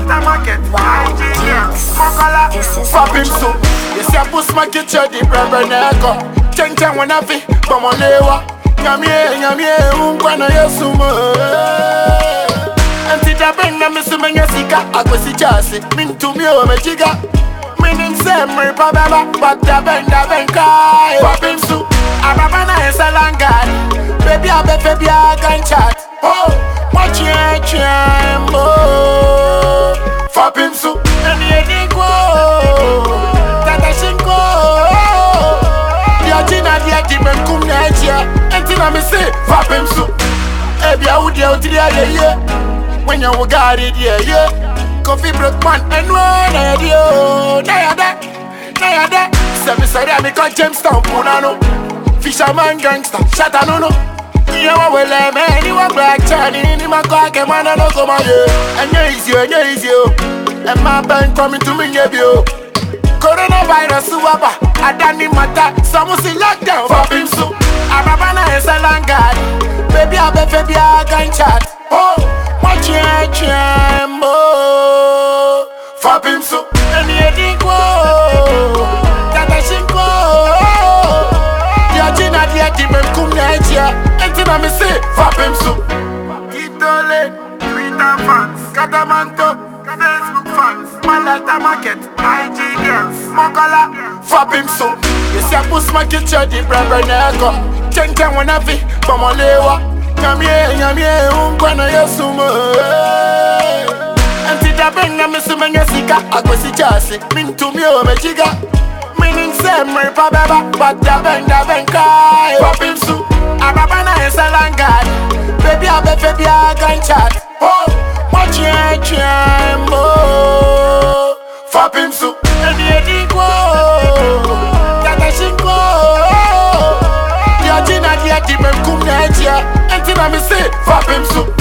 Fap him so. You see a boost my kitchen, the brother neko. Chen when I fi, come on lewa. Nyamie, unkwana yesumo. Anti jaben na misume nyasika. Akwesi chasi, mintu miyo mechiga. Meaning same pa baba, but jaben kai. Fap him so. Ababa na esalangari. Baby a gun chat. Oh, watch mo. Fap him so. Me say, Fap him so. Ebi a udi a utiri a ye. When you got it, yeah. Coffee broke man, and one idea. Nayada. Semi sorry, I make a Jamestown punano. Fisherman gangster, shut a no. You will let me, you are black Chinese in my car, and man, I don't come on you. And you, and my band coming to me, you. Coronavirus, suaba, I don't need matter. Someone say lockdown, Fap him so. Ababa esalangari. Baby a gun chat. Oh, watch mo. Fap him so. Eni edinko. Tata shinko. Yajina dia dimen kumnejia. Entina me say, Fap him so. Kitole, Twitter fans, Katamanto, Facebook fans, Malata market, IG girls, Mokola, Fap him so. You see a boost my kitchen, the brother neko. Chen when I fi, come on lewa. Nyamie, unkwana yesumo. Anti jaben na misume nyasika. Akwesi chasi, mintu miyo mechiga. Meaning same pa baba, but jaben kai. Fap him so. Ababa na esalangari. Baby a gun chat. Oh, watch mo. Fap him so. Eni edinko. Tata shinko. Entina me say, Fap him so.